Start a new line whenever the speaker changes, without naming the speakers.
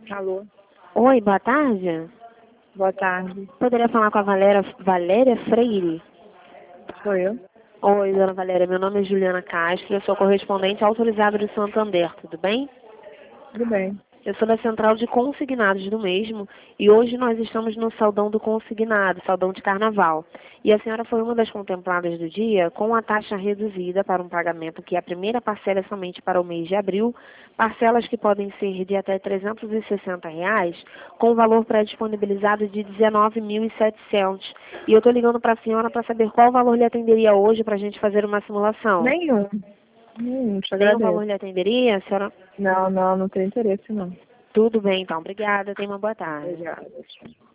Alô,
Oi, boa tarde.
boa tarde.
Poderia falar com a Valéria Freire?
Sou eu?
Oi, dona Valéria, meu nome é Juliana Castro, eu sou correspondente autorizada de Santander, tudo bem?
Tudo bem.
Eu sou da central de consignados do mesmo e hoje nós estamos no saldão do consignado, saldão de carnaval. E a senhora foi uma das contempladas do dia com a taxa reduzida para um pagamento que a primeira parcela é somente para o mês de abril, parcelas que podem ser de até R$ 360, com o valor pré-disponibilizado de R$ 19.700. E eu estou ligando para a senhora para saber qual valor lhe atenderia hoje para a gente fazer uma simulação.
Nenhum. Te
Nenhum valor
agradeço.
lhe atenderia, a senhora?
Não tenho interesse não.
Tudo bem, então. Obrigada. Tenha uma boa tarde.
Obrigada.